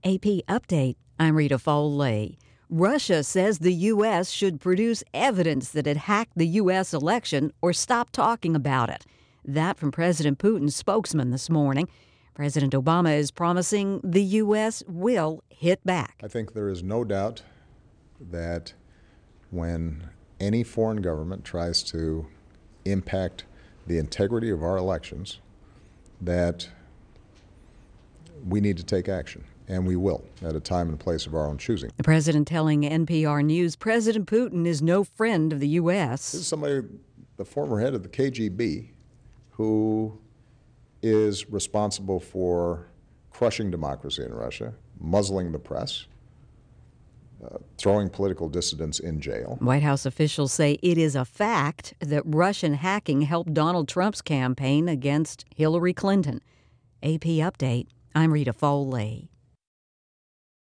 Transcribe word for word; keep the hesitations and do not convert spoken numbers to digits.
A P Update. I'm Rita Foley. Russia says the U S should produce evidence that it hacked the U S election or stop talking about it. That from President Putin's spokesman this morning. President Obama is promising the U S will hit back. I think there is no doubt that when any foreign government tries to impact the integrity of our elections, that we need to take action. And we will, at a time and place of our own choosing. The president telling N P R News President Putin is no friend of the U S. This is somebody, the former head of the K G B, who is responsible for crushing democracy in Russia, muzzling the press, uh, throwing political dissidents in jail. White House officials say it is a fact that Russian hacking helped Donald Trump's campaign against Hillary Clinton. A P Update. I'm Rita Foley.